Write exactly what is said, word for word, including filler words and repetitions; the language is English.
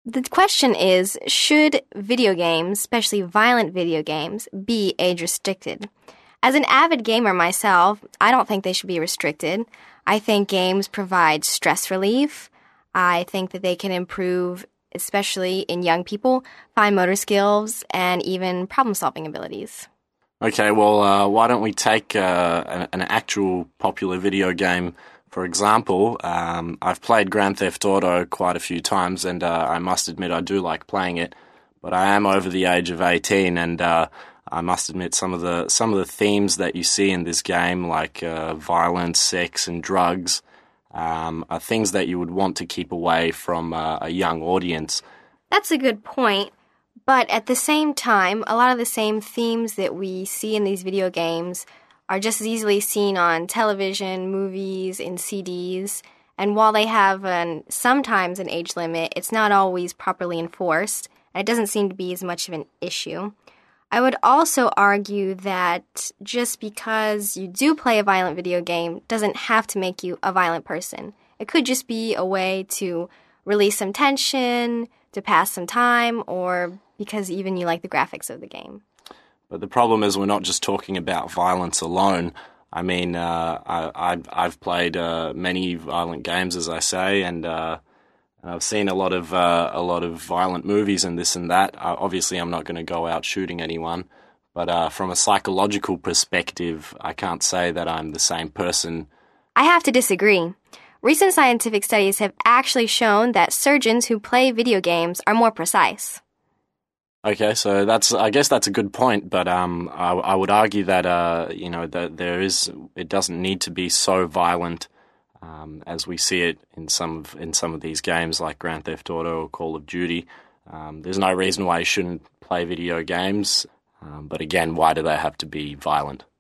The question is, should video games, especially violent video games, be age-restricted? As an avid gamer myself, I don't think they should be restricted. I think games provide stress relief. I think that they can improve, especially in young people, fine motor skills and even problem-solving abilities. Okay, well, uh, why don't we take uh, an, an actual popular video game? For example, um, I've played Grand Theft Auto quite a few times, and uh, I must admit I do like playing it. But I am over the age of eighteen, and uh, I must admit some of the some of the themes that you see in this game, like uh, violence, sex, and drugs, um, are things that you would want to keep away from uh, a young audience. That's a good point. But at the same time, a lot of the same themes that we see in these video games are just as easily seen on television, movies, and C Ds. And while they have an, sometimes an age limit, it's not always properly enforced, and it doesn't seem to be as much of an issue. I would also argue that just because you do play a violent video game doesn't have to make you a violent person. It could just be a way to release some tension, to pass some time, or because even you like the graphics of the game. But the problem is we're not just talking about violence alone. I mean, uh, I, I, I've played uh, many violent games, as I say, and uh, I've seen a lot of uh, a lot of violent movies and this and that. Uh, obviously, I'm not going to go out shooting anyone, but uh, from a psychological perspective, I can't say that I'm the same person. I have to disagree. Recent scientific studies have actually shown that surgeons who play video games are more precise. Okay, so that's I guess that's a good point, but um, I, I would argue that uh, you know that there is it doesn't need to be so violent um, as we see it in some of, in some of these games like Grand Theft Auto or Call of Duty. Um, there's no reason why you shouldn't play video games, um, but again, why do they have to be violent?